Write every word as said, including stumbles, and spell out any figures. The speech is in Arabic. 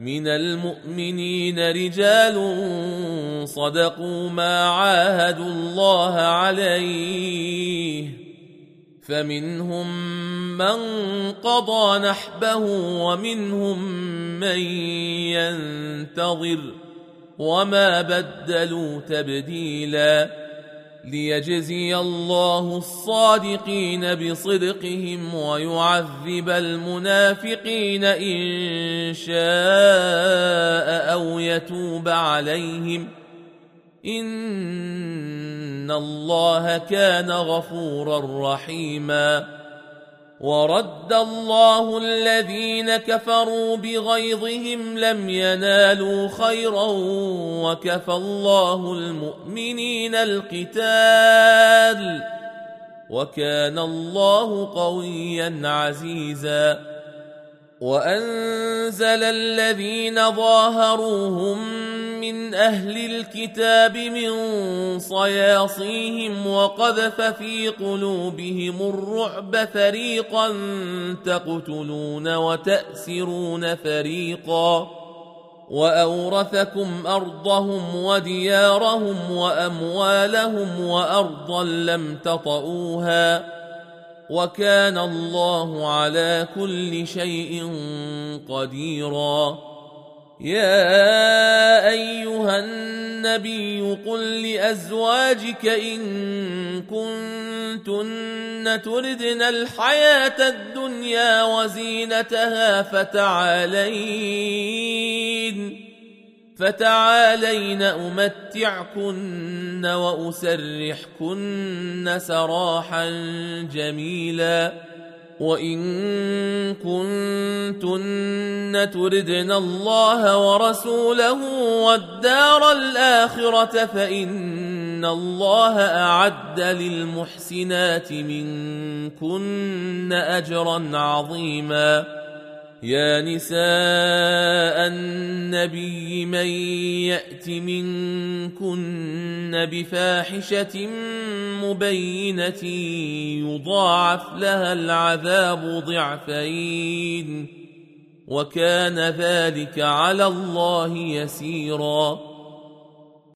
من المؤمنين رجال صدقوا ما عاهدوا الله عليه، فمنهم من قضى نحبه ومنهم من ينتظر وما بدلوا تبديلا، ليجزي الله الصادقين بصدقهم ويعذب المنافقين إن شاء أو يتوب عليهم، إن الله كان غفورا رحيما. ورد الله الذين كفروا بغيظهم لم ينالوا خيرا وكفى الله المؤمنين القتال وكان الله قويا عزيزا. وأنزل الذين ظاهروهم من أهل الكتاب من صياصيهم وقذف في قلوبهم الرعب، فريقا تقتلون وتأسرون فريقا، وأورثكم أرضهم وديارهم وأموالهم وأرضا لم تطئوها، وكان الله على كل شيء قديرا. يا أيها النبي قل لأزواجك إن كنتن تردن الحياة الدنيا وزينتها فتعالين فتعالين أمتعكن وأسرحكن سراحا جميلا. وإن كنتن تردن الله ورسوله والدار الآخرة فإن الله أعد للمحسنات منكن أجرا عظيما. يا نساء النبي من يأت منكن بفاحشة مبينة يضاعف لها العذاب ضعفين وكان ذلك على الله يسيرا.